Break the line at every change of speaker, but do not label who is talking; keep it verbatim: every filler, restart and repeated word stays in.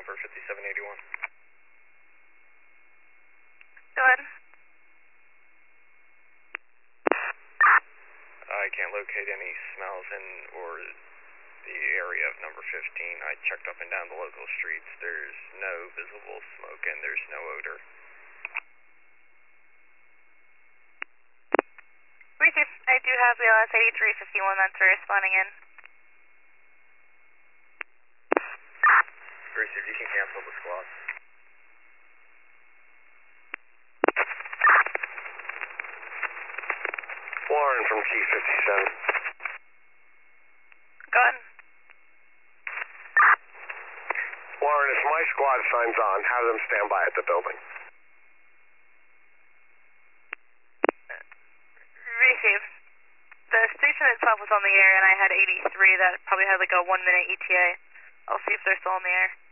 number fifty-seven eighty-one.
Go ahead.
I can't locate any smells in or the area of number fifteen. I checked up and down the local streets. There's no visible smoke and there's no odor.
Receive. I do have the L S eighty-three fifty-one that's responding in.
Receive, you can cancel the squad.
Warren from T fifty-seven.
Go ahead.
Warren, if my squad signs on, have them stand by at the building.
Receive. The station itself was on the air and I had eighty-three that probably had like a one minute E T A. I'll see if they're still on the air.